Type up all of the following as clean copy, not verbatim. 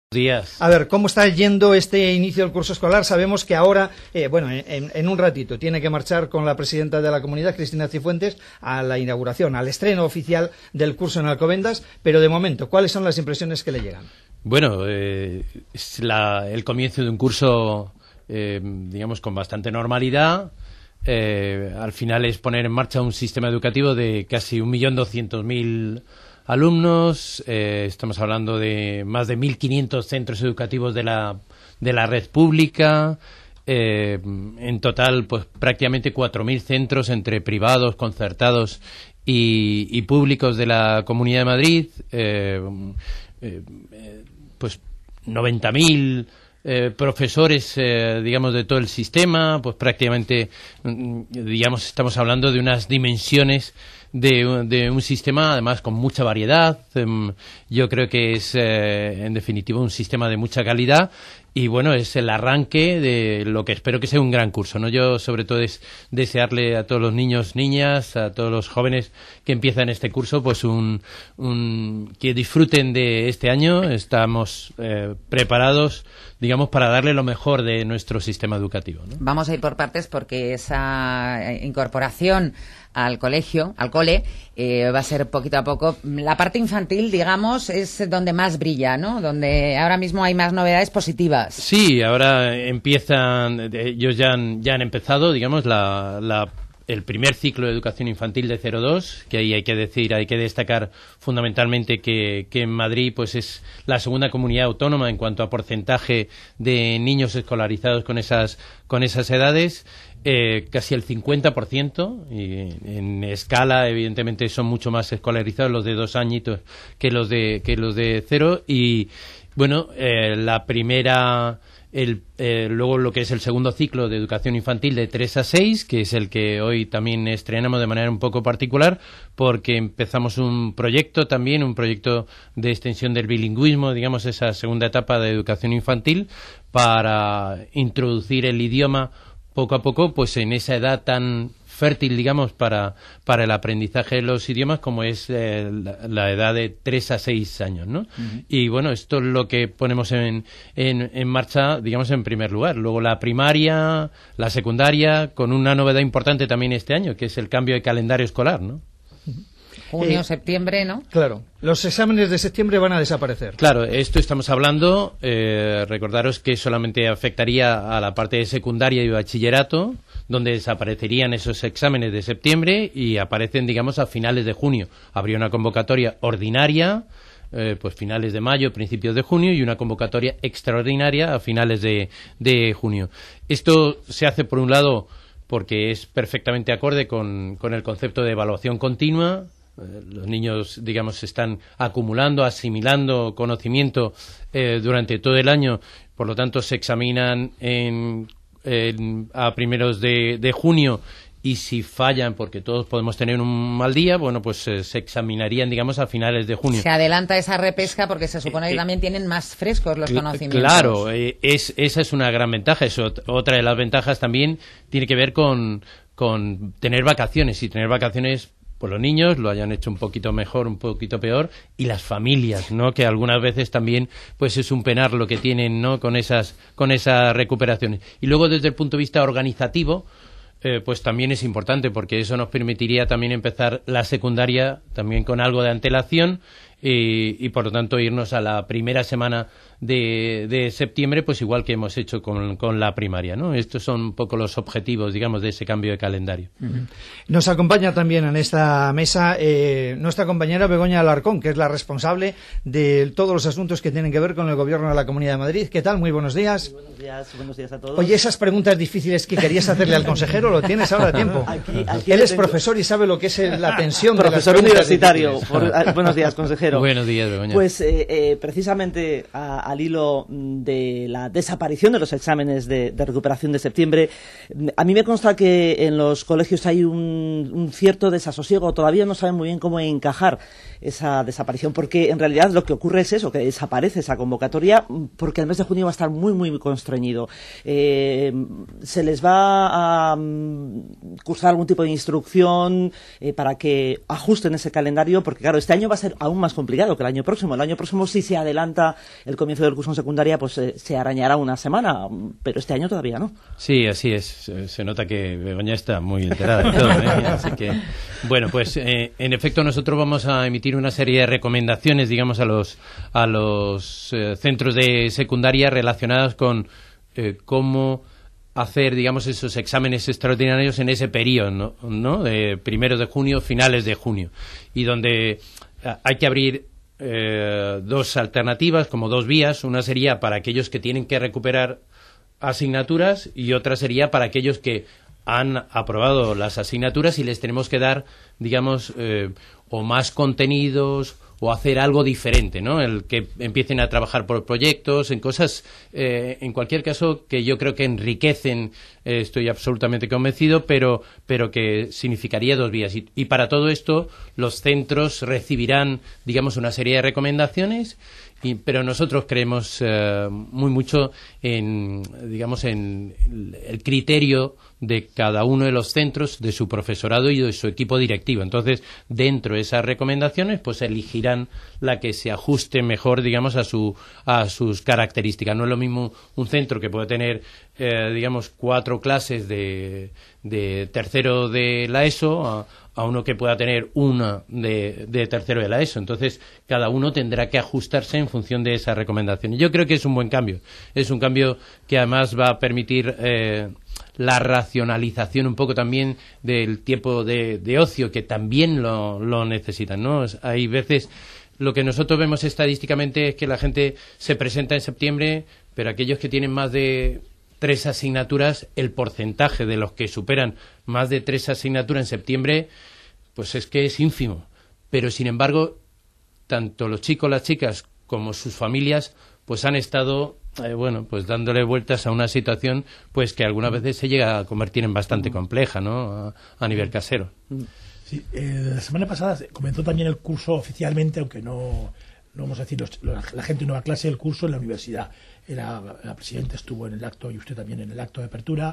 Días. A ver, ¿cómo está yendo este inicio del curso escolar? Sabemos que ahora, en un ratito, tiene que marchar con la presidenta de la comunidad, Cristina Cifuentes, a la inauguración, al estreno oficial del curso en Alcobendas, pero de momento, ¿cuáles son las impresiones que le llegan? Bueno, es el comienzo de un curso, digamos, con bastante normalidad. Al final es poner en marcha un sistema educativo de casi 1.200.000 alumnos. Estamos hablando de más de 1.500 centros educativos de la red pública. En total, pues prácticamente 4.000 centros entre privados, concertados y públicos de la Comunidad de Madrid. Pues 90.000 profesores, digamos, de todo el sistema. Pues prácticamente, digamos, estamos hablando de unas dimensiones de un sistema, además, con mucha variedad. Yo creo que es, en definitiva, un sistema de mucha calidad. Y bueno, es el arranque de lo que espero que sea un gran curso, ¿no? Yo, sobre todo, es desearle a todos los niños, niñas, a todos los jóvenes que empiezan este curso, pues que disfruten de este año. Estamos preparados, digamos, para darle lo mejor de nuestro sistema educativo, ¿no? Vamos a ir por partes porque esa incorporación al colegio, al cole, va a ser poquito a poco. La parte infantil, digamos, es donde más brilla, ¿no? Donde ahora mismo hay más novedades positivas. Sí, ahora empiezan, ellos ya han empezado, digamos, el primer ciclo de educación infantil de 0-2, que ahí hay que destacar fundamentalmente que en Madrid pues es la segunda comunidad autónoma en cuanto a porcentaje de niños escolarizados con esas edades. Casi el 50%, y en escala evidentemente son mucho más escolarizados los de 2 añitos que los de 0. Y bueno, luego lo que es el segundo ciclo de educación infantil de 3 a 6, que es el que hoy también estrenamos de manera un poco particular, porque empezamos un proyecto de extensión del bilingüismo, digamos, esa segunda etapa de educación infantil, para introducir el idioma poco a poco, pues en esa edad tan fértil, digamos, para el aprendizaje de los idiomas, como es la edad de 3 a 6 años, ¿no? Uh-huh. Y bueno, esto es lo que ponemos en marcha, digamos, en primer lugar. Luego la primaria, la secundaria, con una novedad importante también este año, que es el cambio de calendario escolar, ¿no? Uh-huh. Junio, septiembre, ¿no? Claro. Los exámenes de septiembre van a desaparecer. Claro, esto estamos hablando, recordaros que solamente afectaría a la parte de secundaria y bachillerato, donde desaparecerían esos exámenes de septiembre y aparecen, digamos, a finales de junio. Habría una convocatoria ordinaria, pues finales de mayo, principios de junio, y una convocatoria extraordinaria a finales de junio. Esto se hace, por un lado, porque es perfectamente acorde con el concepto de evaluación continua. Los niños, digamos, están acumulando, asimilando conocimiento durante todo el año, por lo tanto se examinan a primeros de junio, y si fallan, porque todos podemos tener un mal día, bueno, pues se examinarían, digamos, a finales de junio. Se adelanta esa repesca porque se supone que también tienen más frescos los conocimientos. Claro, esa es una gran ventaja. Otra de las ventajas también tiene que ver con tener vacaciones, y tener vacaciones, pues los niños lo hayan hecho un poquito mejor, un poquito peor, y las familias, ¿no? Que algunas veces también pues es un penar lo que tienen, ¿no? Con esas recuperaciones. Y luego, desde el punto de vista organizativo, pues también es importante, porque eso nos permitiría también empezar la secundaria también con algo de antelación, y por lo tanto irnos a la primera semana de septiembre, pues igual que hemos hecho con la primaria, ¿no? Estos son un poco los objetivos, digamos, de ese cambio de calendario. Uh-huh. Nos acompaña también en esta mesa nuestra compañera Begoña Alarcón, que es la responsable de todos los asuntos que tienen que ver con el Gobierno de la Comunidad de Madrid. ¿Qué tal? Muy buenos días. Muy buenos días a todos. Oye, esas preguntas difíciles que querías hacerle al consejero, ¿lo tienes ahora a tiempo? Aquí Él es profesor y sabe lo que es la tensión de las profesor universitario. Buenos días, consejero. Buenos días, Begoña. Pues precisamente al hilo de la desaparición de los exámenes de recuperación de septiembre, a mí me consta que en los colegios hay un cierto desasosiego. Todavía no saben muy bien cómo encajar esa desaparición, porque en realidad lo que ocurre es eso, que desaparece esa convocatoria, porque el mes de junio va a estar muy, muy constreñido. Se les va a cursar algún tipo de instrucción para que ajusten ese calendario, porque claro, este año va a ser aún más complicado que el año próximo. El año próximo, si se adelanta el comienzo del curso en secundaria, pues se arañará una semana, pero este año todavía no. Sí, así es. Se nota que Begoña está muy enterada de todo, ¿eh? Así que, bueno, pues en efecto nosotros vamos a emitir una serie de recomendaciones, digamos, a los centros de secundaria relacionadas con cómo hacer, digamos, esos exámenes extraordinarios en ese periodo, ¿no? De primeros de junio, finales de junio, y donde hay que abrir dos alternativas, como dos vías. Una sería para aquellos que tienen que recuperar asignaturas y otra sería para aquellos que han aprobado las asignaturas y les tenemos que dar, digamos, o más contenidos o hacer algo diferente, ¿no? El que empiecen a trabajar por proyectos, en cosas, en cualquier caso, que yo creo que enriquecen, estoy absolutamente convencido, pero que significaría dos vías. Y para todo esto, los centros recibirán, digamos, una serie de recomendaciones, pero nosotros creemos muy mucho en, digamos, en el criterio de cada uno de los centros, de su profesorado y de su equipo directivo. Entonces, dentro de esas recomendaciones, pues elegirán la que se ajuste mejor, digamos, a sus características. No es lo mismo un centro que puede tener, digamos, 4 clases de tercero de la ESO a uno que pueda tener una de tercero de la ESO. Entonces, cada uno tendrá que ajustarse en función de esa recomendación. Y yo creo que es un buen cambio. Es un cambio que además va a permitir la racionalización un poco también del tiempo de ocio, que también lo necesitan, ¿no? Hay veces, lo que nosotros vemos estadísticamente es que la gente se presenta en septiembre, pero aquellos que tienen más de 3 asignaturas, el porcentaje de los que superan más de 3 asignaturas en septiembre, pues es que es ínfimo. Pero, sin embargo, tanto los chicos, las chicas, como sus familias, pues han estado, pues dándole vueltas a una situación pues que algunas veces se llega a convertir en bastante compleja, ¿no? A nivel casero. Sí, la semana pasada comenzó también el curso oficialmente, aunque no vamos a decir la gente nueva clase del curso en la universidad. La presidenta estuvo en el acto y usted también en el acto de apertura,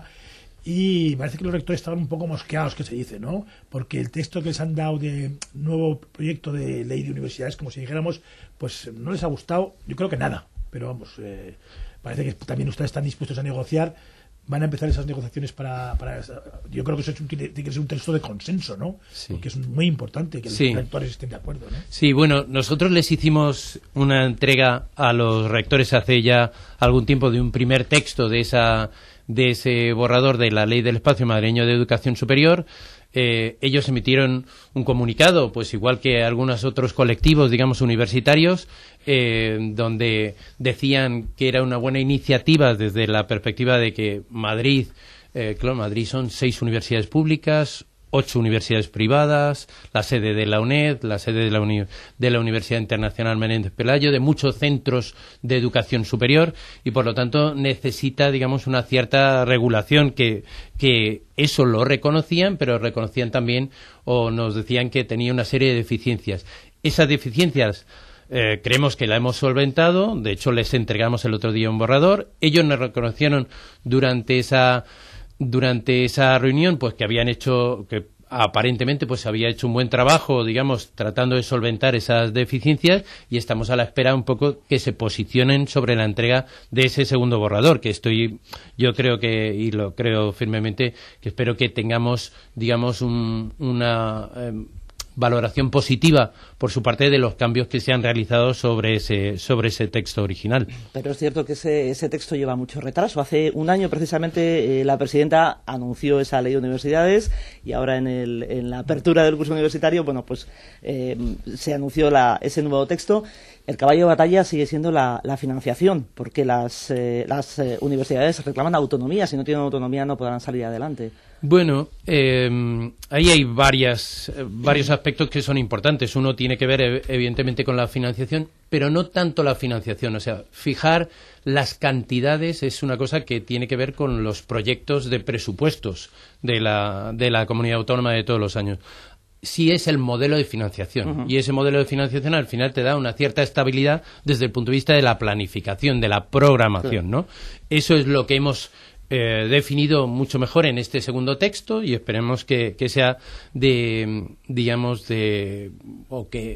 y parece que los rectores estaban un poco mosqueados, que se dice, ¿no? Porque el texto que les han dado de nuevo proyecto de ley de universidades, como si dijéramos, pues no les ha gustado, yo creo que nada, pero vamos, parece que también ustedes están dispuestos a negociar. Van a empezar esas negociaciones para yo creo que eso tiene que ser un texto de consenso, ¿no? Sí. Porque es muy importante que los rectores estén de acuerdo, ¿no? Sí, bueno, nosotros les hicimos una entrega a los rectores hace ya algún tiempo de un primer texto de ese borrador de la Ley del Espacio Madrileño de Educación Superior. Ellos emitieron un comunicado, pues igual que algunos otros colectivos, digamos, universitarios, donde decían que era una buena iniciativa desde la perspectiva de que Madrid, claro, Madrid son 6 universidades públicas, 8 universidades privadas, la sede de la UNED, la sede de la Universidad Internacional Menéndez Pelayo, de muchos centros de educación superior, y por lo tanto necesita, digamos, una cierta regulación que eso lo reconocían, pero reconocían también o nos decían que tenía una serie de deficiencias. Esas deficiencias creemos que la hemos solventado. De hecho, les entregamos el otro día un borrador. Ellos nos reconocieron durante esa reunión, pues que habían hecho, que aparentemente pues había hecho un buen trabajo, digamos, tratando de solventar esas deficiencias, y estamos a la espera un poco que se posicionen sobre la entrega de ese segundo borrador, que yo creo que, y lo creo firmemente, que espero que tengamos, digamos, una valoración positiva por su parte de los cambios que se han realizado sobre ese texto original. Pero es cierto que ese texto lleva mucho retraso. Hace un año precisamente la presidenta anunció esa ley de universidades, y ahora en la apertura del curso universitario, bueno, pues se anunció ese nuevo texto. El caballo de batalla sigue siendo la financiación, porque las universidades reclaman autonomía. Si no tienen autonomía no podrán salir adelante. Bueno, ahí hay varios aspectos que son importantes. Uno tiene que ver, evidentemente, con la financiación, pero no tanto la financiación. O sea, fijar las cantidades es una cosa que tiene que ver con los proyectos de presupuestos de la comunidad autónoma de todos los años. Sí es el modelo de financiación, y ese modelo de financiación al final te da una cierta estabilidad desde el punto de vista de la planificación, de la programación, ¿no? Eso es lo que hemos definido mucho mejor en este segundo texto, y esperemos que sea o que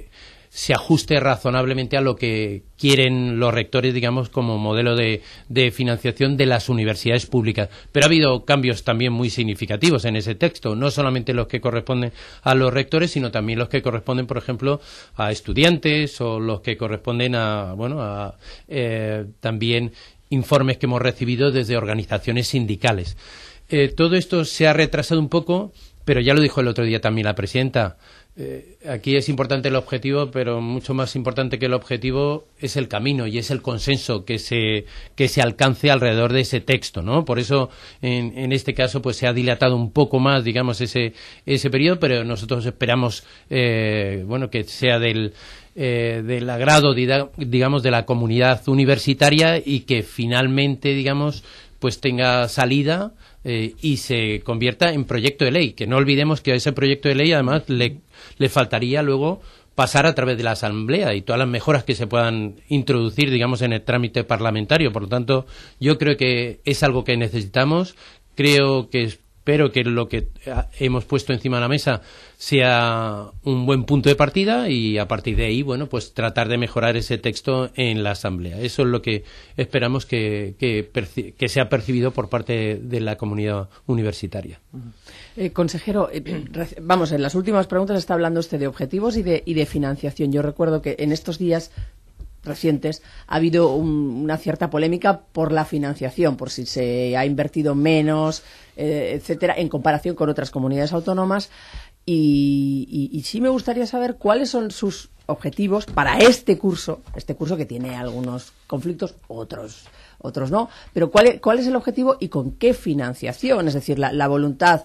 se ajuste razonablemente a lo que quieren los rectores, digamos, como modelo de financiación de las universidades públicas. Pero ha habido cambios también muy significativos en ese texto, no solamente los que corresponden a los rectores, sino también los que corresponden, por ejemplo, a estudiantes o los que corresponden a también informes que hemos recibido desde organizaciones sindicales. Todo esto se ha retrasado un poco, pero ya lo dijo el otro día también la presidenta. Aquí es importante el objetivo, pero mucho más importante que el objetivo es el camino y es el consenso que se alcance alrededor de ese texto, ¿no? Por eso, en este caso, pues se ha dilatado un poco más, digamos, ese periodo, pero nosotros esperamos, que sea del agrado, digamos, de la comunidad universitaria y que finalmente, digamos, pues tenga salida y se convierta en proyecto de ley. Que no olvidemos que a ese proyecto de ley, además, le faltaría luego pasar a través de la Asamblea y todas las mejoras que se puedan introducir, digamos, en el trámite parlamentario. Por lo tanto, yo creo que es algo que necesitamos. Espero que lo que hemos puesto encima de la mesa sea un buen punto de partida y a partir de ahí, pues tratar de mejorar ese texto en la Asamblea. Eso es lo que esperamos que sea percibido por parte de la comunidad universitaria. Consejero, en las últimas preguntas está hablando usted de objetivos y de financiación. Yo recuerdo que en estos días recientes ha habido una cierta polémica por la financiación, por si se ha invertido menos, etcétera, en comparación con otras comunidades autónomas. Y sí me gustaría saber cuáles son sus objetivos para este curso que tiene algunos conflictos, otros no, pero cuál es el objetivo y con qué financiación. Es decir, la voluntad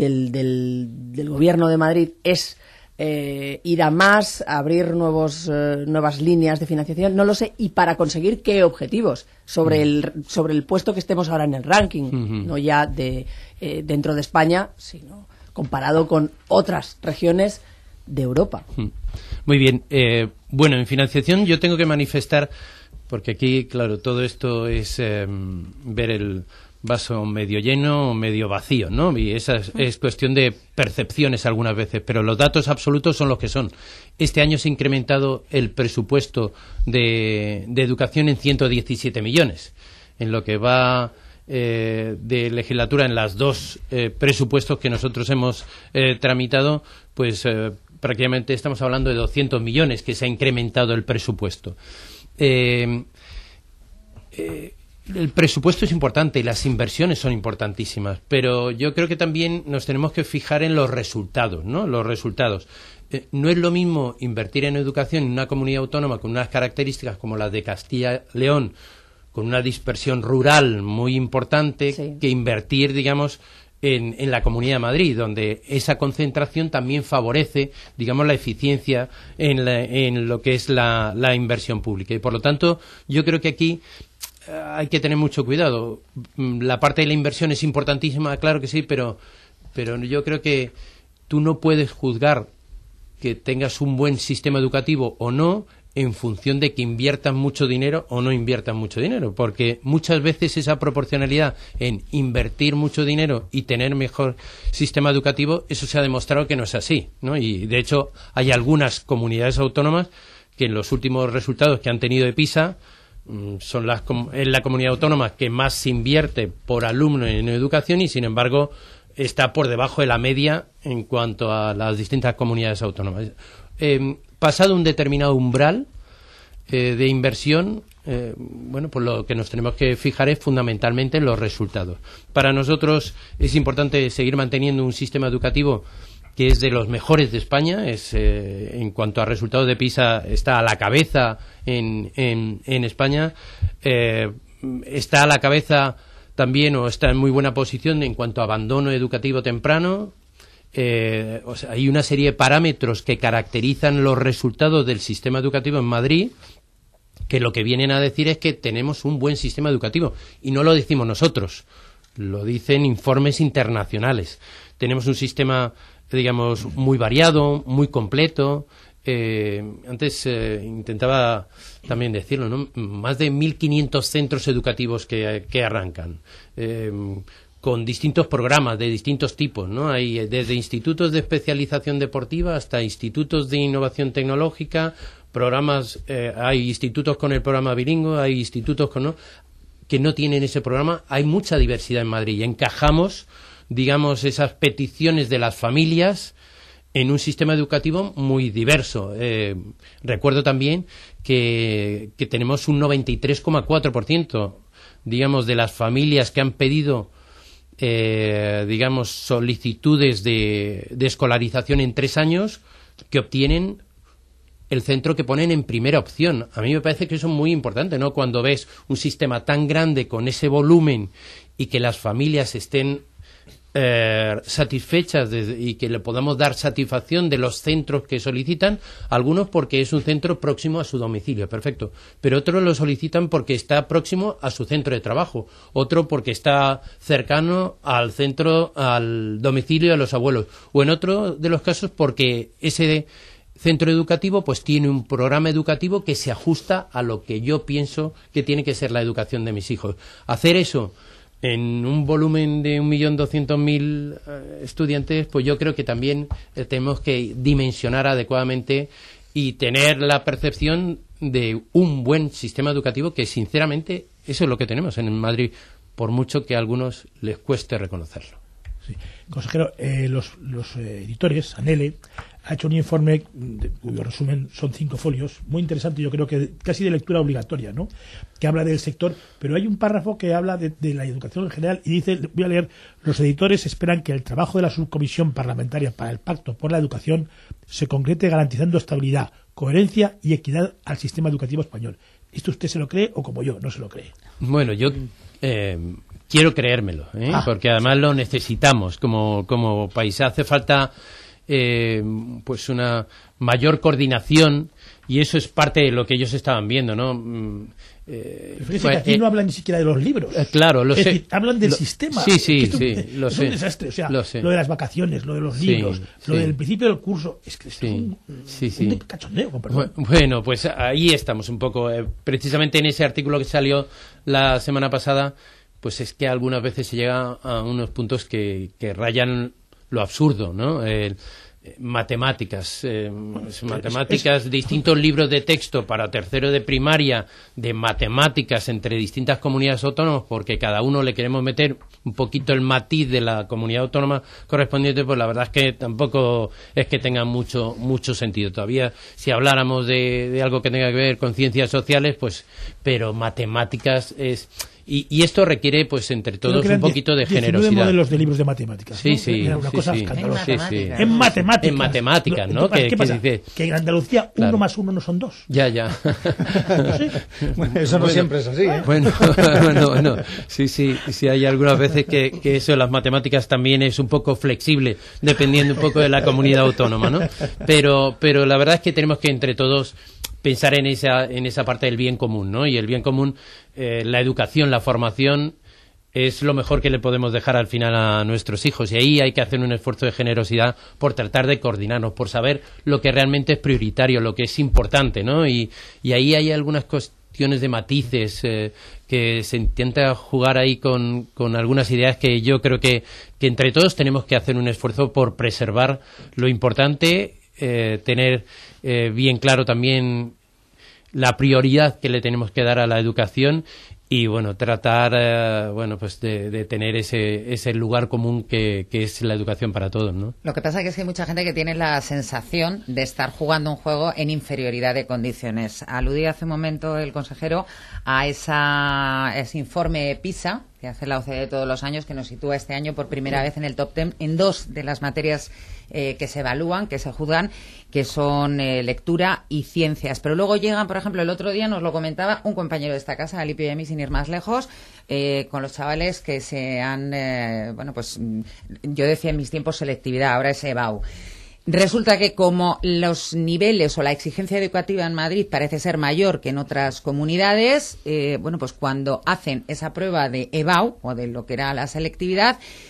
del Gobierno de Madrid es ir a más, abrir nuevas líneas de financiación, no lo sé, y para conseguir qué objetivos sobre el puesto que estemos ahora en el ranking, no ya dentro de España, sino comparado con otras regiones de Europa. Muy bien. En financiación yo tengo que manifestar, porque aquí, claro, todo esto es ver el vaso medio lleno o medio vacío, ¿no? Y esa es cuestión de percepciones algunas veces, pero los datos absolutos son los que son. Este año se ha incrementado el presupuesto de educación en 117 millones. En lo que va de legislatura, en las dos presupuestos que nosotros hemos tramitado, pues prácticamente estamos hablando de 200 millones que se ha incrementado el presupuesto. El presupuesto es importante y las inversiones son importantísimas, pero yo creo que también nos tenemos que fijar en los resultados, ¿no? Los resultados. No es lo mismo invertir en educación en una comunidad autónoma con unas características como las de Castilla-León, con una dispersión rural muy importante, sí, que invertir, digamos, en la Comunidad de Madrid, donde esa concentración también favorece, digamos, la eficiencia en lo que es la inversión pública. Y por lo tanto, yo creo que aquí hay que tener mucho cuidado. La parte de la inversión es importantísima, claro que sí, pero yo creo que tú no puedes juzgar que tengas un buen sistema educativo o no en función de que inviertan mucho dinero o no inviertan mucho dinero, porque muchas veces esa proporcionalidad en invertir mucho dinero y tener mejor sistema educativo, eso se ha demostrado que no es así, ¿no? Y de hecho hay algunas comunidades autónomas que en los últimos resultados que han tenido de PISA son la comunidad autónoma que más se invierte por alumno en educación y sin embargo está por debajo de la media en cuanto a las distintas comunidades autónomas. Pasado un determinado umbral de inversión, pues lo que nos tenemos que fijar es fundamentalmente en los resultados. Para nosotros es importante seguir manteniendo un sistema educativo que es de los mejores de España, en cuanto a resultados de PISA está a la cabeza en España, está a la cabeza también o está en muy buena posición en cuanto a abandono educativo temprano. Hay una serie de parámetros que caracterizan los resultados del sistema educativo en Madrid que lo que vienen a decir es que tenemos un buen sistema educativo y no lo decimos nosotros, lo dicen informes internacionales. Tenemos un sistema, digamos, muy variado, muy completo. Antes intentaba también decirlo, ¿no? Más de 1.500 centros educativos que arrancan. con distintos programas de distintos tipos, ¿no? Hay desde institutos de especialización deportiva hasta institutos de innovación tecnológica, programas, hay institutos con el programa bilingüe, hay institutos que no tienen ese programa. Hay mucha diversidad en Madrid y encajamos, digamos, esas peticiones de las familias en un sistema educativo muy diverso. Recuerdo también que tenemos un 93,4%, digamos, de las familias que han pedido digamos, solicitudes de escolarización en 3 años que obtienen el centro que ponen en primera opción. A mí me parece que eso es muy importante, ¿no? Cuando ves un sistema tan grande con ese volumen y que las familias estén satisfechas y que le podamos dar satisfacción de los centros que solicitan, algunos porque es un centro próximo a su domicilio, perfecto, pero otros lo solicitan porque está próximo a su centro de trabajo, otro porque está cercano al centro, al domicilio de los abuelos, o en otro de los casos porque ese centro educativo pues tiene un programa educativo que se ajusta a lo que yo pienso que tiene que ser la educación de mis hijos. Hacer eso en un volumen de 1.200.000 estudiantes, pues yo creo que también tenemos que dimensionar adecuadamente y tener la percepción de un buen sistema educativo que, sinceramente, eso es lo que tenemos en Madrid, por mucho que a algunos les cueste reconocerlo. Sí. Consejero, los editores, Anele, ha hecho un informe cuyo resumen son 5 folios, muy interesante, yo creo que casi de lectura obligatoria, ¿no? Que habla del sector, pero hay un párrafo que habla de la educación en general y dice, voy a leer: los editores esperan que el trabajo de la subcomisión parlamentaria para el Pacto por la Educación se concrete garantizando estabilidad, coherencia y equidad al sistema educativo español. ¿Esto usted se lo cree o, como yo, no se lo cree? Bueno, yo quiero creérmelo, porque además lo necesitamos como país. Hace falta pues una mayor coordinación y eso es parte de lo que ellos estaban viendo, ¿no? Fíjese que aquí no hablan ni siquiera de los libros. Claro, lo sé. Decir, hablan del sistema. Sí, lo sé. Es un desastre. O sea, lo de las vacaciones, lo de los libros, lo del principio del curso. Es que es un cachondeo, con perdón. Bueno, pues ahí estamos un poco. Precisamente en ese artículo que salió la semana pasada, pues es que algunas veces se llega a unos puntos que rayan lo absurdo, ¿no? Matemáticas, distintos libros de texto para tercero de primaria de matemáticas entre distintas comunidades autónomas, porque cada uno le queremos meter un poquito el matiz de la comunidad autónoma correspondiente, pues la verdad es que tampoco es que tenga mucho sentido. Todavía, si habláramos de algo que tenga que ver con ciencias sociales, pues, pero matemáticas es... Y esto requiere, pues, entre todos un poquito de generosidad. Modelos de libros de matemáticas. Sí. Era una cosa escandalosa. En matemáticas, ¿no? ¿Qué pasa? Que en Andalucía 1 más 1 no son 2. Ya. No sé. Bueno, eso no siempre es así, ¿eh? Bueno. Sí, hay algunas veces que eso de las matemáticas también es un poco flexible, dependiendo un poco de la comunidad autónoma, ¿no? Pero la verdad es que tenemos que, entre todos, pensar en esa parte del bien común, ¿no? Y el bien común, la educación, la formación, es lo mejor que le podemos dejar al final a nuestros hijos. Y ahí hay que hacer un esfuerzo de generosidad por tratar de coordinarnos, por saber lo que realmente es prioritario, lo que es importante, ¿no? Y ahí hay algunas cuestiones de matices que se intenta jugar ahí con algunas ideas que yo creo que entre todos tenemos que hacer un esfuerzo por preservar lo importante, tener bien claro también la prioridad que le tenemos que dar a la educación y bueno, tratar pues de tener ese lugar común que es la educación para todos, ¿no? Lo que pasa es que hay mucha gente que tiene la sensación de estar jugando un juego en inferioridad de condiciones. Aludía hace un momento el consejero a ese informe PISA que hace la OCDE todos los años, que nos sitúa este año por primera vez en el top 10 en 2 de las materias que se evalúan, que se juzgan, que son lectura y ciencias. Pero luego llegan, por ejemplo, el otro día nos lo comentaba un compañero de esta casa, Alipio y a mí, sin ir más lejos, con los chavales que se han, yo decía en mis tiempos selectividad, ahora es EBAU. Resulta que como los niveles o la exigencia educativa en Madrid parece ser mayor que en otras comunidades, pues cuando hacen esa prueba de EBAU o de lo que era la selectividad,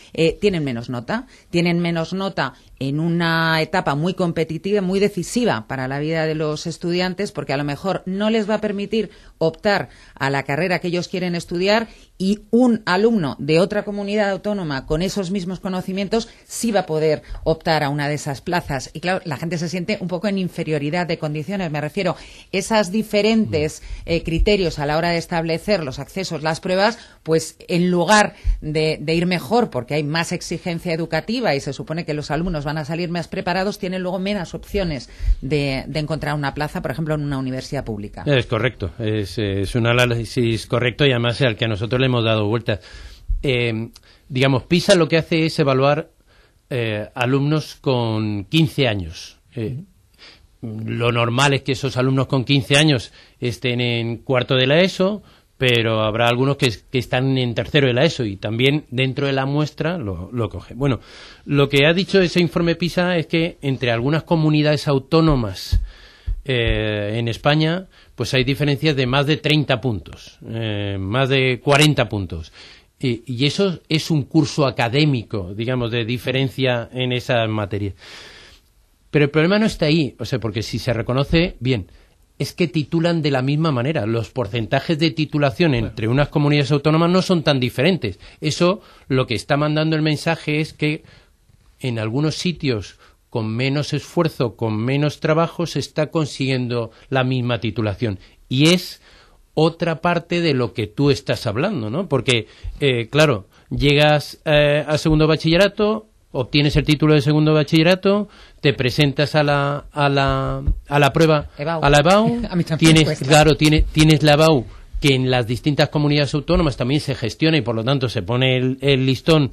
tienen menos nota en una etapa muy competitiva, muy decisiva para la vida de los estudiantes, porque a lo mejor no les va a permitir optar a la carrera que ellos quieren estudiar, y un alumno de otra comunidad autónoma con esos mismos conocimientos sí va a poder optar a una de esas plazas. Y claro, la gente se siente un poco en inferioridad de condiciones. Me refiero, esas diferentes criterios a la hora de establecer los accesos, las pruebas, pues en lugar de ir mejor porque hay más exigencia educativa y se supone que los alumnos van a salir más preparados, tienen luego menos opciones de encontrar una plaza, por ejemplo, en una universidad pública. Es correcto, es un análisis correcto, y además al que a nosotros le hemos dado vueltas. Digamos, PISA lo que hace es evaluar alumnos con 15 años. Lo normal es que esos alumnos con 15 años estén en cuarto de la ESO, pero habrá algunos que están en tercero de la ESO, y también dentro de la muestra lo coge. Bueno, lo que ha dicho ese informe PISA es que entre algunas comunidades autónomas en España, pues hay diferencias de más de 30 puntos, más de 40 puntos. Y eso es un curso académico, digamos, de diferencia en esas materias. Pero el problema no está ahí, o sea, porque si se reconoce, bien, es que titulan de la misma manera. Los porcentajes de titulación entre unas comunidades autónomas no son tan diferentes. Eso lo que está mandando el mensaje es que en algunos sitios con menos esfuerzo, con menos trabajo, se está consiguiendo la misma titulación. Y es otra parte de lo que tú estás hablando, ¿no? Porque, claro, llegas a segundo bachillerato, obtienes el título de segundo bachillerato, te presentas a la prueba, EBAU. a la EBAU, tienes la EBAU, que en las distintas comunidades autónomas también se gestiona y por lo tanto se pone el listón,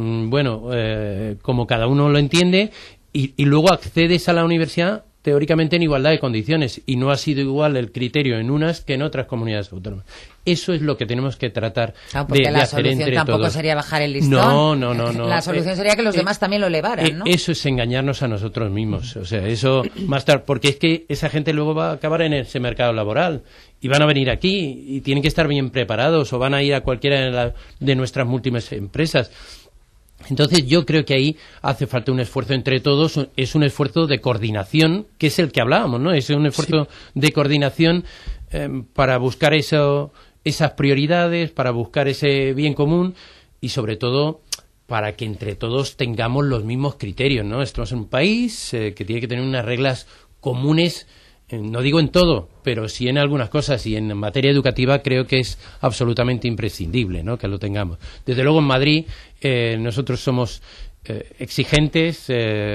como cada uno lo entiende, y luego accedes a la universidad teóricamente en igualdad de condiciones, y no ha sido igual el criterio en unas que en otras comunidades autónomas. Eso es lo que tenemos que tratar de hacer entre todos. Porque la solución tampoco sería bajar el listón. No. La solución sería que los demás también lo elevaran, ¿no? Eso es engañarnos a nosotros mismos. O sea, eso más tarde, porque es que esa gente luego va a acabar en ese mercado laboral y van a venir aquí y tienen que estar bien preparados, o van a ir a cualquiera de nuestras múltiples empresas. Entonces yo creo que ahí hace falta un esfuerzo entre todos, es un esfuerzo de coordinación, que es el que hablábamos, ¿no? Es un esfuerzo de coordinación para buscar esas prioridades, para buscar ese bien común, y sobre todo para que entre todos tengamos los mismos criterios, ¿no? Estamos en un país que tiene que tener unas reglas comunes, no digo en todo, pero sí en algunas cosas, y en materia educativa creo que es absolutamente imprescindible, ¿no?, que lo tengamos. Desde luego en Madrid nosotros somos exigentes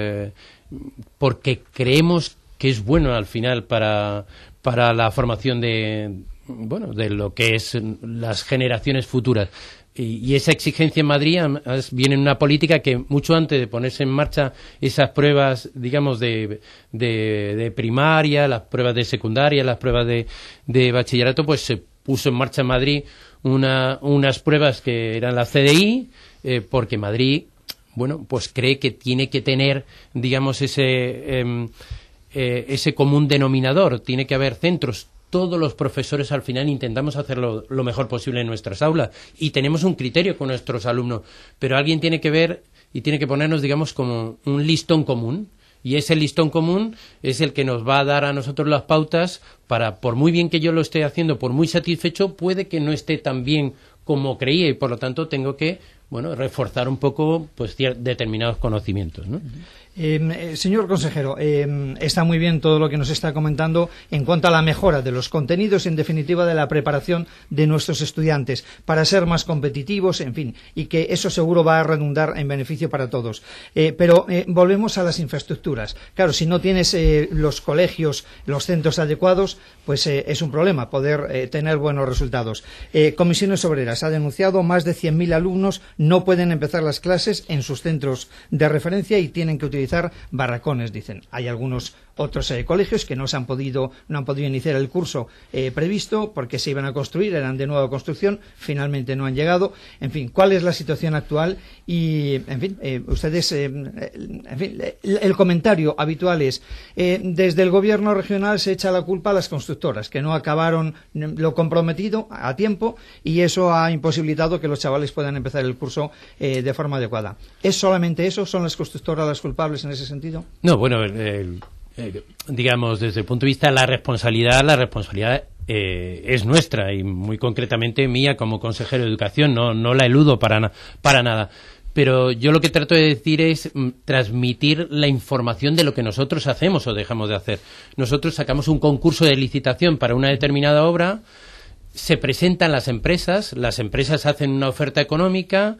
porque creemos que es bueno al final para la formación de lo que es las generaciones futuras. Y esa exigencia en Madrid viene en una política que mucho antes de ponerse en marcha esas pruebas, digamos, de primaria, las pruebas de secundaria, las pruebas de bachillerato, pues se puso en marcha en Madrid unas pruebas que eran la CDI, porque Madrid, pues cree que tiene que tener, digamos, ese común denominador. Tiene que haber centros. Todos los profesores al final intentamos hacerlo lo mejor posible en nuestras aulas y tenemos un criterio con nuestros alumnos, pero alguien tiene que ver y tiene que ponernos, digamos, como un listón común, y ese listón común es el que nos va a dar a nosotros las pautas para, por muy bien que yo lo esté haciendo, por muy satisfecho, puede que no esté tan bien como creía, y por lo tanto tengo que reforzar un poco pues determinados conocimientos, ¿no? Señor consejero, está muy bien todo lo que nos está comentando en cuanto a la mejora de los contenidos y, en definitiva, de la preparación de nuestros estudiantes para ser más competitivos, en fin, y que eso seguro va a redundar en beneficio para todos. Pero volvemos a las infraestructuras. Claro, si no tienes los colegios, los centros adecuados, pues es un problema poder tener buenos resultados. Comisiones Obreras ha denunciado más de 100.000 alumnos no pueden empezar las clases en sus centros de referencia y tienen que utilizar barracones, dicen. Hay algunos otros colegios que no han podido iniciar el curso previsto porque se iban a construir, eran de nueva construcción, finalmente no han llegado. En fin, ¿cuál es la situación actual? Y, en fin, ustedes, el comentario habitual es, desde el gobierno regional se echa la culpa a las constructoras, que no acabaron lo comprometido a tiempo, y eso ha imposibilitado que los chavales puedan empezar el curso curso de forma adecuada. ¿Es solamente eso? ¿Son las constructoras las culpables en ese sentido? No, bueno, digamos, desde el punto de vista de la responsabilidad es nuestra y muy concretamente mía como consejero de Educación, no la eludo para nada. Pero yo lo que trato de decir es transmitir la información de lo que nosotros hacemos o dejamos de hacer. Nosotros sacamos un concurso de licitación para una determinada obra, se presentan las empresas hacen una oferta económica,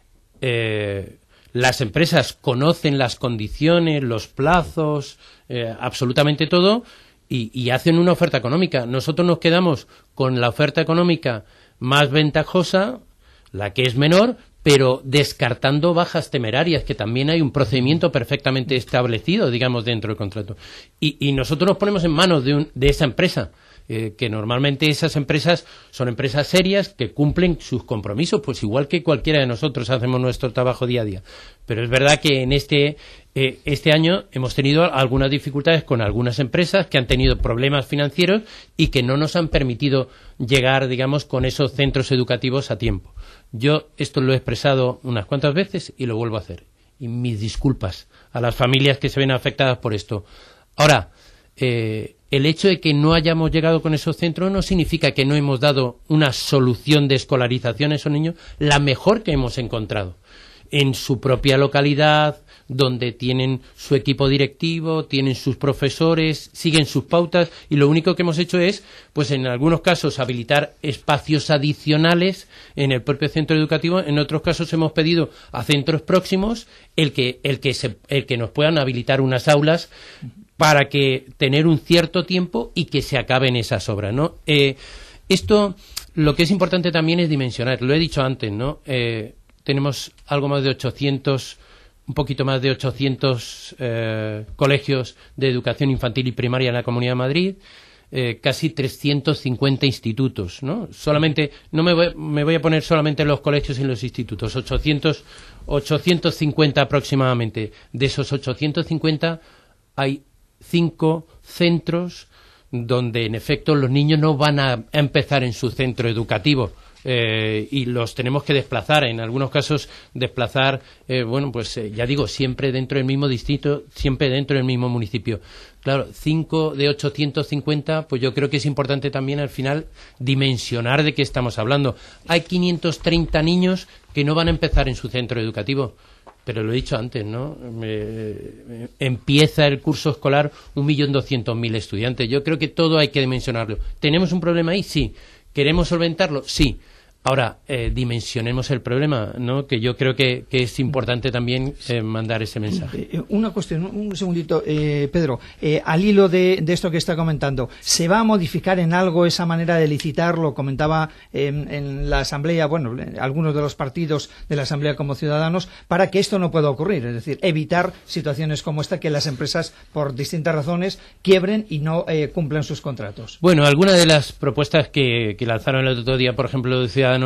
las empresas conocen las condiciones, los plazos, absolutamente todo, y hacen una oferta económica. Nosotros nos quedamos con la oferta económica más ventajosa, la que es menor, pero descartando bajas temerarias, que también hay un procedimiento perfectamente establecido, digamos, dentro del contrato. Y nosotros nos ponemos en manos de esa empresa, que normalmente esas empresas son empresas serias que cumplen sus compromisos, pues igual que cualquiera de nosotros hacemos nuestro trabajo día a día. Pero es verdad que en este año hemos tenido algunas dificultades con algunas empresas que han tenido problemas financieros y que no nos han permitido llegar, digamos, con esos centros educativos a tiempo. Yo esto lo he expresado unas cuantas veces y lo vuelvo a hacer. Y mis disculpas a las familias que se ven afectadas por esto. Ahora, el hecho de que no hayamos llegado con esos centros no significa que no hemos dado una solución de escolarización a esos niños, la mejor que hemos encontrado, en su propia localidad, donde tienen su equipo directivo, tienen sus profesores, siguen sus pautas, y lo único que hemos hecho es, pues en algunos casos, habilitar espacios adicionales en el propio centro educativo. En otros casos hemos pedido a centros próximos el que nos puedan habilitar unas aulas para que tener un cierto tiempo y que se acaben esas obras, ¿no? Esto, lo que es importante también es dimensionar, lo he dicho antes, ¿no? Tenemos algo más de 800, un poquito más de 800 colegios de educación infantil y primaria en la Comunidad de Madrid, casi 350 institutos, ¿no? Solamente, me voy a poner solamente en los colegios y en los institutos, 850 aproximadamente. De esos 850 hay 5 centros donde en efecto los niños no van a empezar en su centro educativo, y los tenemos que desplazar, en algunos casos desplazar, ya digo, siempre dentro del mismo distrito, siempre dentro del mismo municipio. Claro, 5 de 850, pues yo creo que es importante también al final dimensionar de qué estamos hablando. Hay 530 niños que no van a empezar en su centro educativo. Pero lo he dicho antes, ¿no? Empieza el curso escolar 1.200.000 estudiantes. Yo creo que todo hay que dimensionarlo. ¿Tenemos un problema ahí? Sí. ¿Queremos solventarlo? Sí. Ahora, dimensionemos el problema, ¿no? Que yo creo que es importante también mandar ese mensaje. Una cuestión, un segundito, Pedro. Al hilo de esto que está comentando, ¿se va a modificar en algo esa manera de licitar? Lo comentaba en la Asamblea, algunos de los partidos de la Asamblea como Ciudadanos, para que esto no pueda ocurrir. Es decir, evitar situaciones como esta, que las empresas, por distintas razones, quiebren y no cumplan sus contratos. Bueno, algunas de las propuestas que lanzaron el otro día, por ejemplo, de Ciudadanos,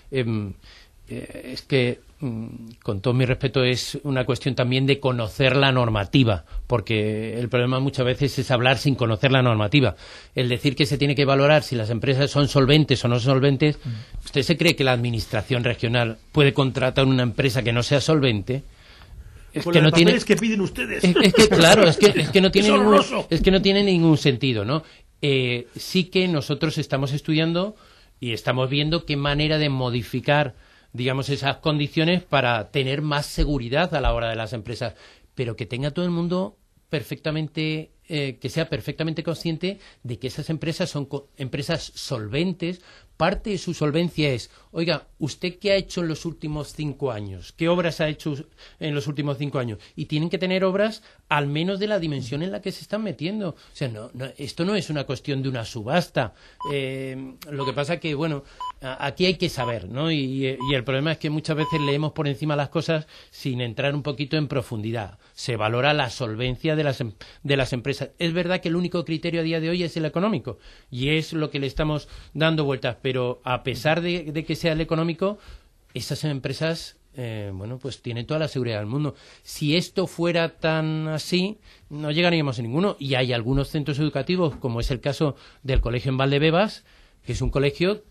es que, con todo mi respeto, es una cuestión también de conocer la normativa, porque el problema muchas veces es hablar sin conocer la normativa. El decir que se tiene que valorar si las empresas son solventes o no solventes. ¿Usted se cree que la administración regional puede contratar una empresa que no sea solvente? Es con que los no tiene, que piden ustedes. es que no tiene ningún sentido, ¿no? Sí que nosotros estamos estudiando y estamos viendo qué manera de modificar, digamos, esas condiciones para tener más seguridad a la hora de las empresas, pero que tenga todo el mundo perfectamente, que sea perfectamente consciente de que esas empresas son empresas solventes. Parte de su solvencia es, oiga, ¿usted qué ha hecho en los últimos 5 años? ¿Qué obras ha hecho en los últimos 5 años? Y tienen que tener obras al menos de la dimensión en la que se están metiendo. O sea, esto no es una cuestión de una subasta. Lo que pasa que, aquí hay que saber, ¿no? Y el problema es que muchas veces leemos por encima las cosas sin entrar un poquito en profundidad. Se valora la solvencia de las empresas. Es verdad que el único criterio a día de hoy es el económico, y es lo que le estamos dando vueltas. Pero a pesar de que sea el económico, esas empresas, pues tienen toda la seguridad del mundo. Si esto fuera tan así, no llegaríamos a ninguno. Y hay algunos centros educativos, como es el caso del colegio en Valdebebas, que es un colegio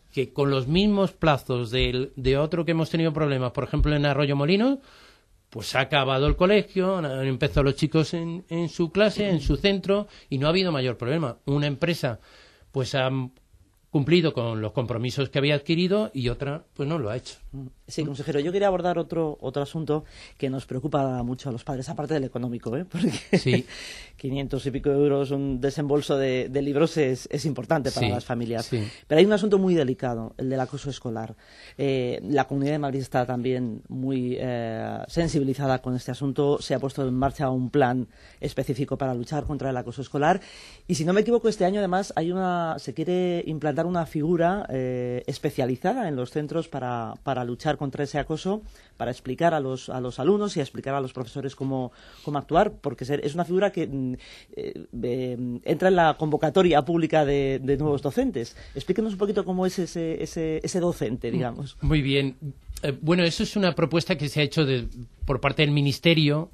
que con los mismos plazos de otro que hemos tenido problemas, por ejemplo en Arroyo Molinos, pues ha acabado el colegio, han empezado los chicos en su clase, en su centro, y no ha habido mayor problema. Una empresa pues ha cumplido con los compromisos que había adquirido y otra pues no lo ha hecho. Sí, consejero, yo quería abordar otro asunto que nos preocupa mucho a los padres, aparte del económico, porque sí. 500 y pico euros, un desembolso de libros es importante para las familias. Sí. Pero hay un asunto muy delicado, el del acoso escolar. La Comunidad de Madrid está también muy sensibilizada con este asunto. Se ha puesto en marcha un plan específico para luchar contra el acoso escolar. Y si no me equivoco, este año además se quiere implantar una figura especializada en los centros para luchar contra ese acoso, para explicar a los alumnos y explicar a los profesores cómo actuar, porque es una figura que entra en la convocatoria pública de nuevos docentes. Explíquenos un poquito cómo es ese docente, digamos. Muy bien. Bueno, eso es una propuesta que se ha hecho por parte del Ministerio,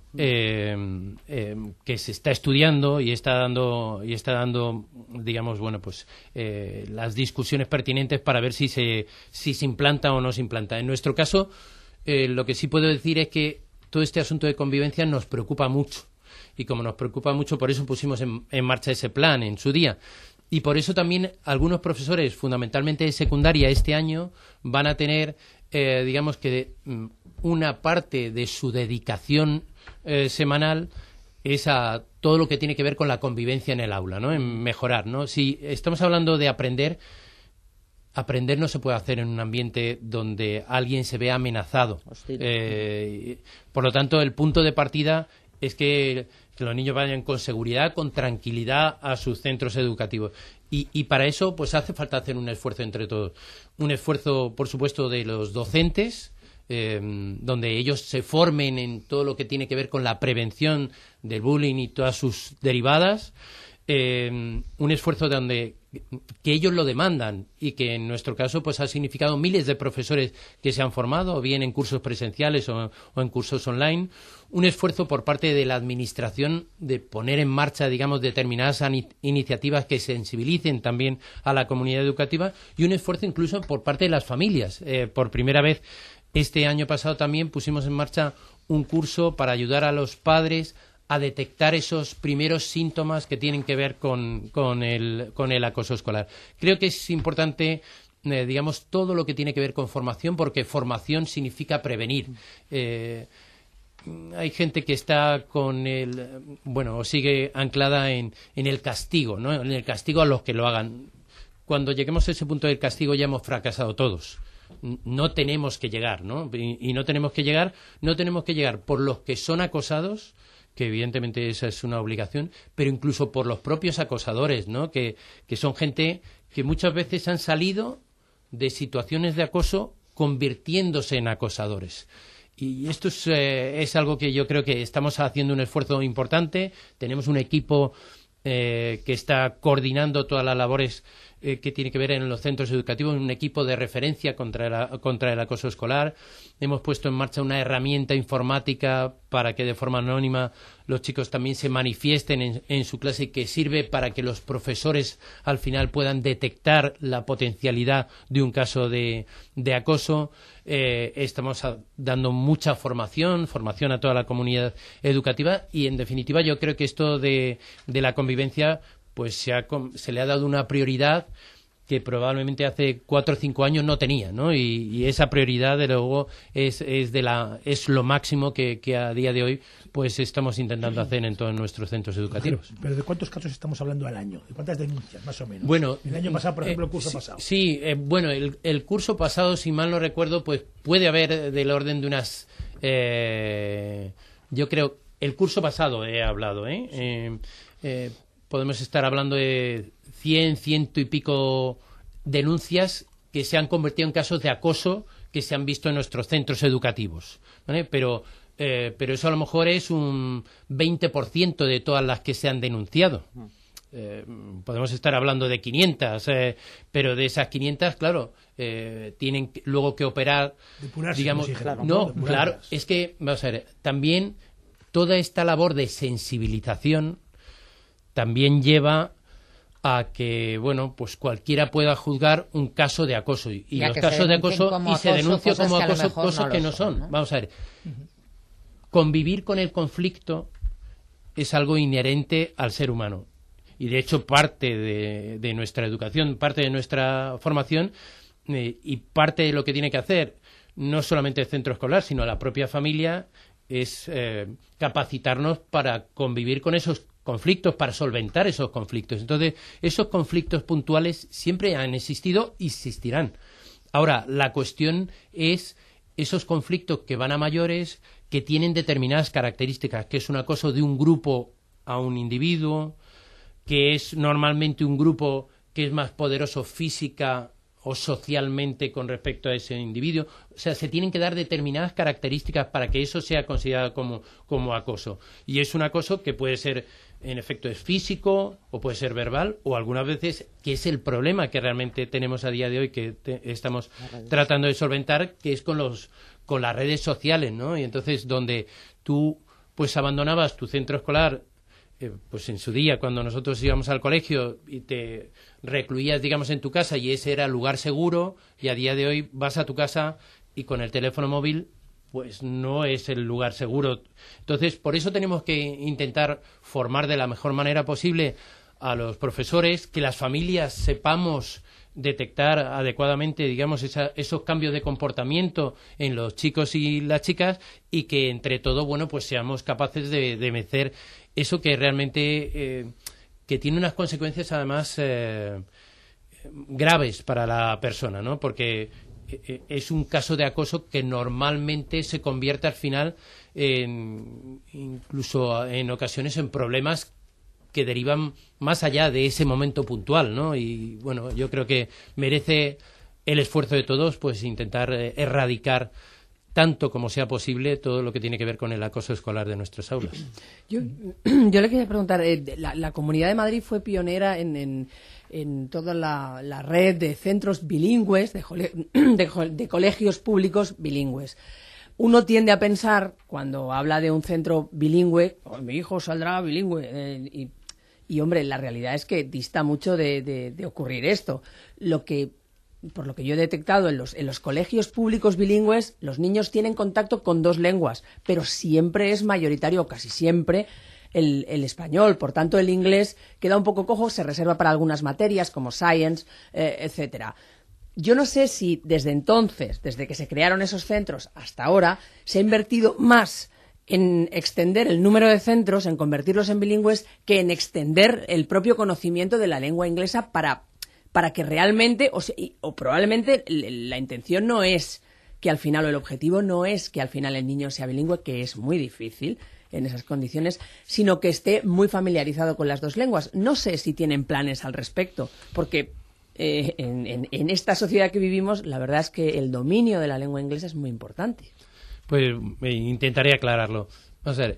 que se está estudiando y está dando, digamos, bueno, pues las discusiones pertinentes para ver si se implanta o no se implanta. En nuestro caso, lo que sí puedo decir es que todo este asunto de convivencia nos preocupa mucho. Y como nos preocupa mucho, por eso pusimos en marcha ese plan en su día. Y por eso también algunos profesores, fundamentalmente de secundaria, este año van a tener, digamos que una parte de su dedicación semanal es a todo lo que tiene que ver con la convivencia en el aula, ¿no? En mejorar, ¿no? Si estamos hablando de aprender no se puede hacer en un ambiente donde alguien se vea amenazado. Por lo tanto, el punto de partida es que los niños vayan con seguridad, con tranquilidad a sus centros educativos. Y para eso pues hace falta hacer un esfuerzo entre todos. Un esfuerzo, por supuesto, de los docentes, donde ellos se formen en todo lo que tiene que ver con la prevención del bullying y todas sus derivadas. Un esfuerzo que ellos lo demandan y que en nuestro caso pues ha significado miles de profesores que se han formado, o bien en cursos presenciales o en cursos online. Un esfuerzo por parte de la administración de poner en marcha, digamos, determinadas iniciativas que sensibilicen también a la comunidad educativa, y un esfuerzo incluso por parte de las familias. Por primera vez este año pasado también pusimos en marcha un curso para ayudar a los padres a detectar esos primeros síntomas que tienen que ver con el acoso escolar. Creo que es importante, digamos, todo lo que tiene que ver con formación, porque formación significa prevenir. Hay gente que está o sigue anclada en el castigo, ¿no? En el castigo a los que lo hagan. Cuando lleguemos a ese punto del castigo ya hemos fracasado todos. No tenemos que llegar, ¿no? Y no tenemos que llegar por los que son acosados, que evidentemente esa es una obligación, pero incluso por los propios acosadores, ¿no? Que son gente que muchas veces han salido de situaciones de acoso convirtiéndose en acosadores. Y esto es algo que yo creo que estamos haciendo un esfuerzo importante. Tenemos un equipo que está coordinando todas las labores que tiene que ver en los centros educativos, un equipo de referencia contra el acoso escolar. Hemos puesto en marcha una herramienta informática para que de forma anónima los chicos también se manifiesten en su clase, que sirve para que los profesores al final puedan detectar la potencialidad de un caso de acoso. Estamos dando mucha formación a toda la comunidad educativa, y en definitiva yo creo que esto de la convivencia pues se le ha dado una prioridad que probablemente hace 4 o 5 años no tenía, ¿no? Y esa prioridad, de luego, es lo máximo que a día de hoy pues estamos intentando hacer en todos nuestros centros educativos. Pero ¿de cuántos casos estamos hablando al año? ¿De cuántas denuncias, más o menos? Bueno, el año pasado, por ejemplo, el curso pasado. Sí, bueno, el curso pasado, si mal no recuerdo, pues puede haber del orden de unas... yo creo, el curso pasado he hablado, podemos estar hablando de 100 y pico denuncias que se han convertido en casos de acoso que se han visto en nuestros centros educativos, ¿vale? Pero eso a lo mejor es un 20% de todas las que se han denunciado. Podemos estar hablando de 500, pero de esas 500, claro, tienen luego que operar, depurarse, digamos, claro, es que, vamos a ver, también toda esta labor de sensibilización también lleva a que, bueno, pues cualquiera pueda juzgar un caso de acoso y los que casos de acoso y se denuncia como acoso cosas que no son. ¿no? Vamos a ver, convivir con el conflicto es algo inherente al ser humano y de hecho parte de nuestra educación, parte de nuestra formación y parte de lo que tiene que hacer no solamente el centro escolar sino la propia familia es capacitarnos para convivir con esos conflictos, para solventar esos conflictos. Entonces, esos conflictos puntuales siempre han existido y existirán. Ahora, la cuestión es esos conflictos que van a mayores, que tienen determinadas características, que es un acoso de un grupo a un individuo, que es normalmente un grupo que es más poderoso física o socialmente con respecto a ese individuo. O sea, se tienen que dar determinadas características para que eso sea considerado como acoso. Y es un acoso que puede ser, en efecto, es físico o puede ser verbal o algunas veces, que es el problema que realmente tenemos a día de hoy, que estamos tratando de solventar, que es con las redes sociales, ¿no? Y entonces, donde tú pues abandonabas tu centro escolar pues en su día, cuando nosotros íbamos al colegio y te recluías, digamos, en tu casa y ese era el lugar seguro, y a día de hoy vas a tu casa y con el teléfono móvil pues no es el lugar seguro. Entonces, por eso tenemos que intentar formar de la mejor manera posible a los profesores, que las familias sepamos detectar adecuadamente, digamos, esos cambios de comportamiento en los chicos y las chicas, y que entre todo, bueno, pues seamos capaces de vencer eso que realmente que tiene unas consecuencias además graves para la persona, ¿no? Porque es un caso de acoso que normalmente se convierte al final incluso en ocasiones en problemas que derivan más allá de ese momento puntual, ¿no? Y bueno, yo creo que merece el esfuerzo de todos, pues intentar erradicar tanto como sea posible todo lo que tiene que ver con el acoso escolar de nuestras aulas. Yo le quería preguntar, la Comunidad de Madrid fue pionera en toda la red de centros bilingües, de colegios públicos bilingües. Uno tiende a pensar, cuando habla de un centro bilingüe, oh, mi hijo saldrá bilingüe, y hombre, la realidad es que dista mucho de ocurrir esto. Por lo que yo he detectado en los colegios públicos bilingües, los niños tienen contacto con dos lenguas, pero siempre es mayoritario, casi siempre, el español. Por tanto, el inglés queda un poco cojo, se reserva para algunas materias como science, etcétera. Yo no sé si desde entonces, desde que se crearon esos centros hasta ahora, se ha invertido más en extender el número de centros, en convertirlos en bilingües, que en extender el propio conocimiento de la lengua inglesa para que realmente, o probablemente la intención no es que al final, o el objetivo no es que al final el niño sea bilingüe, que es muy difícil en esas condiciones, sino que esté muy familiarizado con las dos lenguas. No sé si tienen planes al respecto, porque en esta sociedad que vivimos, la verdad es que el dominio de la lengua inglesa es muy importante. Pues intentaré aclararlo. Vamos a ver,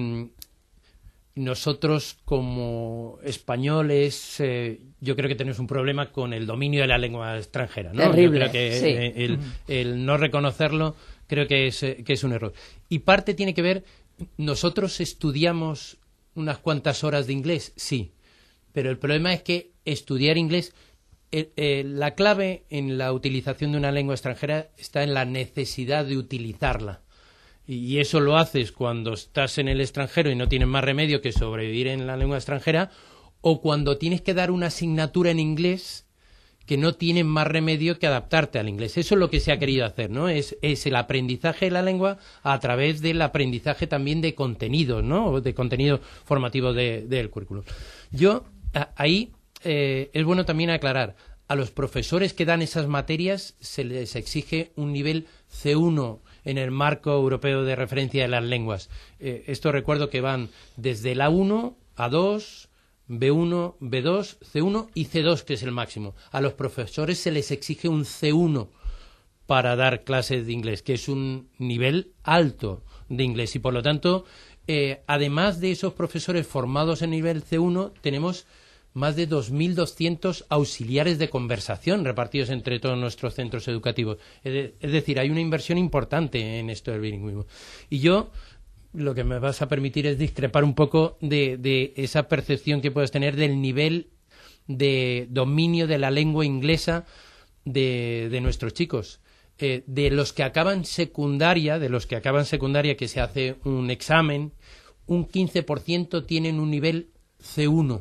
nosotros como españoles yo creo que tenemos un problema con el dominio de la lengua extranjera, ¿no? Terrible, yo creo que sí. el no reconocerlo creo que es un error. Y parte tiene que ver, nosotros estudiamos unas cuantas horas de inglés, sí, pero el problema es que estudiar inglés, la clave en la utilización de una lengua extranjera está en la necesidad de utilizarla. Y eso lo haces cuando estás en el extranjero y no tienes más remedio que sobrevivir en la lengua extranjera, o cuando tienes que dar una asignatura en inglés que no tienes más remedio que adaptarte al inglés. Eso es lo que se ha querido hacer, ¿no? Es el aprendizaje de la lengua a través del aprendizaje también de contenidos, ¿no? De contenido formativo del currículum. Ahí es bueno también aclarar, a los profesores que dan esas materias se les exige un nivel C1 en el marco europeo de referencia de las lenguas. Esto recuerdo que van desde la A1, A2, B1, B2, C1 y C2, que es el máximo. A los profesores se les exige un C1 para dar clases de inglés, que es un nivel alto de inglés. Y por lo tanto, además de esos profesores formados en nivel C1, tenemos más de 2.200 auxiliares de conversación repartidos entre todos nuestros centros educativos. Es decir, hay una inversión importante en esto del bilingüismo. Y yo, lo que me vas a permitir es discrepar un poco de esa percepción que puedes tener del nivel de dominio de la lengua inglesa de nuestros chicos. De los que acaban secundaria, que se hace un examen, un 15% tienen un nivel C1.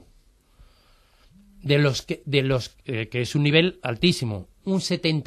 De los que es un nivel altísimo. Un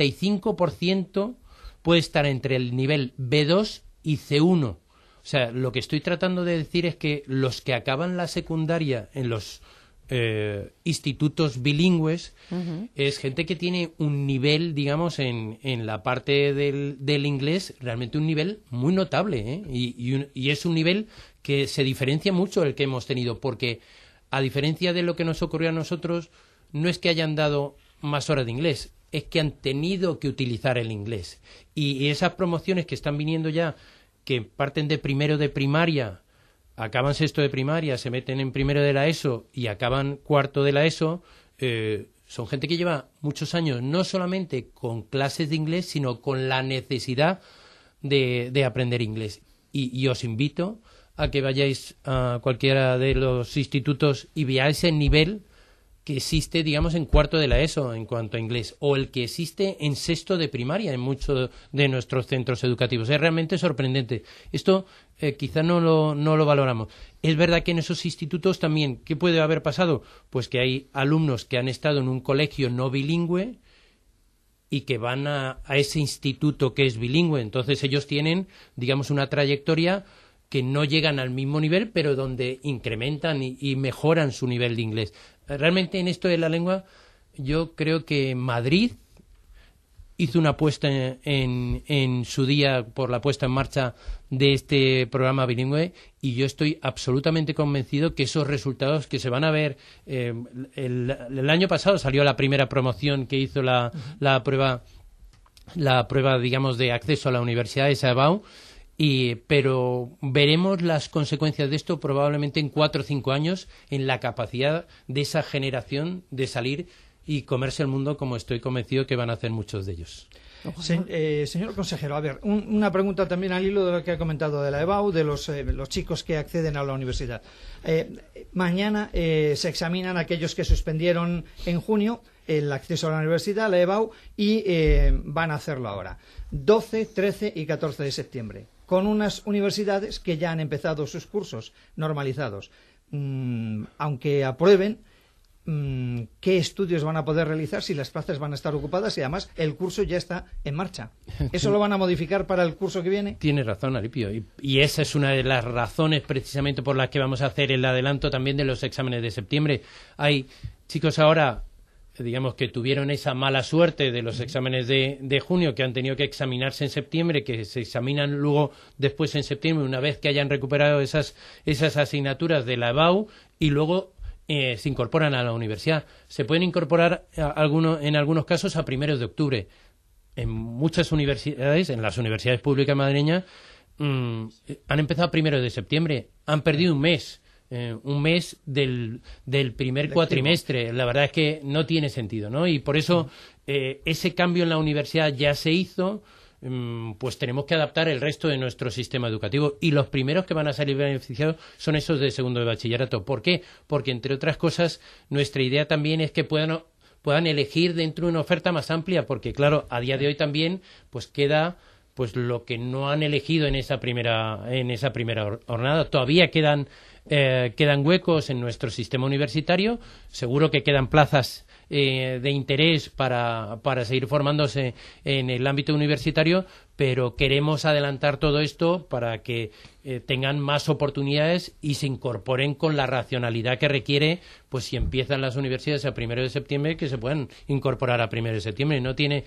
75% puede estar entre el nivel B2 y C1. O sea, lo que estoy tratando de decir es que los que acaban la secundaria en los institutos bilingües es gente que tiene un nivel, digamos, en la parte del inglés, realmente un nivel muy notable, ¿eh? Y es un nivel que se diferencia mucho del que hemos tenido, porque a diferencia de lo que nos ocurrió a nosotros, no es que hayan dado más horas de inglés, es que han tenido que utilizar el inglés. Y esas promociones que están viniendo ya, que parten de primero de primaria, acaban sexto de primaria, se meten en primero de la ESO y acaban cuarto de la ESO, son gente que lleva muchos años no solamente con clases de inglés, sino con la necesidad de aprender inglés. Y os invito a que vayáis a cualquiera de los institutos y veáis el nivel que existe, digamos, en cuarto de la ESO en cuanto a inglés, o el que existe en sexto de primaria en muchos de nuestros centros educativos. Es realmente sorprendente. Esto quizá no lo valoramos. Es verdad que en esos institutos también, ¿qué puede haber pasado? Pues que hay alumnos que han estado en un colegio no bilingüe y que van a ese instituto que es bilingüe. Entonces ellos tienen, digamos, una trayectoria que no llegan al mismo nivel, pero donde incrementan y mejoran su nivel de inglés. Realmente en esto de la lengua, yo creo que Madrid hizo una apuesta en su día por la puesta en marcha de este programa bilingüe, y yo estoy absolutamente convencido que esos resultados que se van a ver, el año pasado salió la primera promoción que hizo la prueba, digamos, de acceso a la universidad de EBAU, pero veremos las consecuencias de esto probablemente en 4 o 5 años, en la capacidad de esa generación de salir y comerse el mundo, como estoy convencido que van a hacer muchos de ellos. Señor consejero, a ver, una pregunta también al hilo de lo que ha comentado de la EBAU, de los chicos que acceden a la universidad. Mañana se examinan aquellos que suspendieron en junio el acceso a la universidad, la EBAU, y van a hacerlo ahora, 12, 13 y 14 de septiembre, con unas universidades que ya han empezado sus cursos normalizados. Aunque aprueben, ¿qué estudios van a poder realizar si las plazas van a estar ocupadas y además el curso ya está en marcha? ¿Eso lo van a modificar para el curso que viene? Tienes razón, Alipio, y esa es una de las razones precisamente por las que vamos a hacer el adelanto también de los exámenes de septiembre. Hay chicos ahora, digamos, que tuvieron esa mala suerte de los exámenes de junio, que han tenido que examinarse en septiembre, que se examinan luego después en septiembre, una vez que hayan recuperado esas asignaturas de la EBAU, y luego se incorporan a la universidad. Se pueden incorporar en algunos casos a primeros de octubre. En muchas universidades, en las universidades públicas madrileñas, han empezado a primeros de septiembre. Han perdido un mes del primer cuatrimestre. La verdad es que no tiene sentido, ¿no? Y por eso ese cambio en la universidad ya se hizo. Pues tenemos que adaptar el resto de nuestro sistema educativo, y los primeros que van a salir beneficiados son esos de segundo de bachillerato. ¿Por qué? Porque, entre otras cosas, nuestra idea también es que puedan elegir dentro de una oferta más amplia, porque, claro, a día de hoy también pues queda pues lo que no han elegido en esa primera jornada. Todavía quedan huecos en nuestro sistema universitario. Seguro que quedan plazas de interés para seguir formándose en el ámbito universitario, pero queremos adelantar todo esto para que tengan más oportunidades y se incorporen con la racionalidad que requiere, pues si empiezan las universidades a 1 de septiembre, que se puedan incorporar a 1 de septiembre.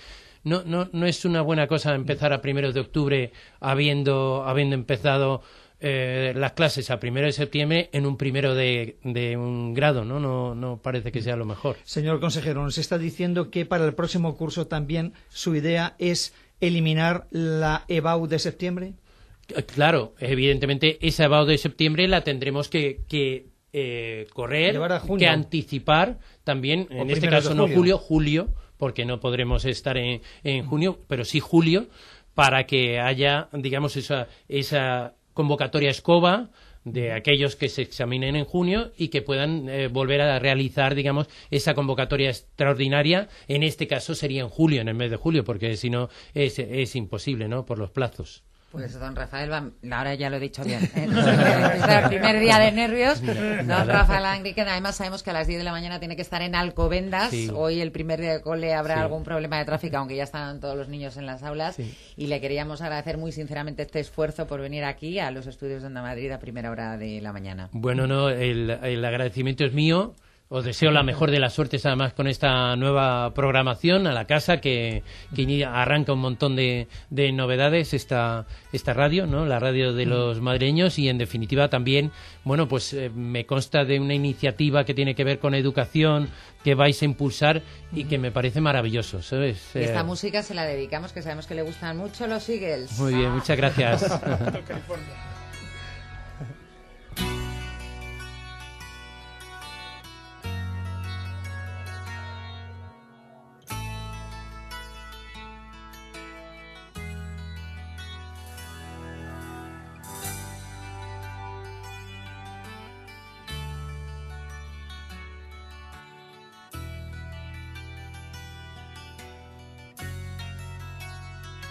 No es una buena cosa empezar a 1 de octubre habiendo empezado las clases a 1 de septiembre en un primero de un grado, ¿no? No parece que sea lo mejor. Señor consejero, nos está diciendo que para el próximo curso también su idea es eliminar la EBAU de septiembre. Claro, evidentemente esa EBAU de septiembre la tendremos que correr, que anticipar también, en este caso no julio, porque no podremos estar en junio, pero sí julio, para que haya, digamos, esa convocatoria escoba de aquellos que se examinen en junio y que puedan volver a realizar, digamos, esa convocatoria extraordinaria. En este caso sería en julio, en el mes de julio, porque si no es imposible, ¿no?, por los plazos. Pues don Rafael, ahora ya lo he dicho bien, es el primer día de nervios. Don Rafael Angriken, además sabemos que a las 10 de la mañana tiene que estar en Alcobendas. Sí. Hoy, el primer día de cole, habrá algún problema de tráfico, aunque ya están todos los niños en las aulas. Sí. Y le queríamos agradecer muy sinceramente este esfuerzo por venir aquí a los estudios de Onda Madrid a primera hora de la mañana. Bueno, no, el agradecimiento es mío. Os deseo la mejor de las suertes, además, con esta nueva programación a la casa que arranca un montón de novedades esta radio, ¿no?, la radio de los madrileños, y en definitiva también, bueno, pues me consta de una iniciativa que tiene que ver con educación que vais a impulsar y que me parece maravilloso, ¿sabes? Esta música se la dedicamos, que sabemos que le gustan mucho los Eagles. Muy bien, muchas gracias.